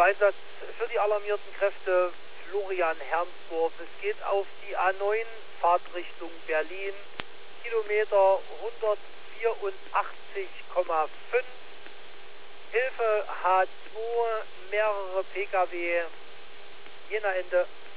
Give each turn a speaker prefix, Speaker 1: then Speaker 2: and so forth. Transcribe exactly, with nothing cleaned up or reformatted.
Speaker 1: Einsatz für die alarmierten Kräfte Florian Hermsdorf. Es geht auf die A neun, Fahrtrichtung Berlin, Kilometer hundertvierundachtzig Komma fünf. Hilfe H zwei, mehrere Pkw, Jena Ende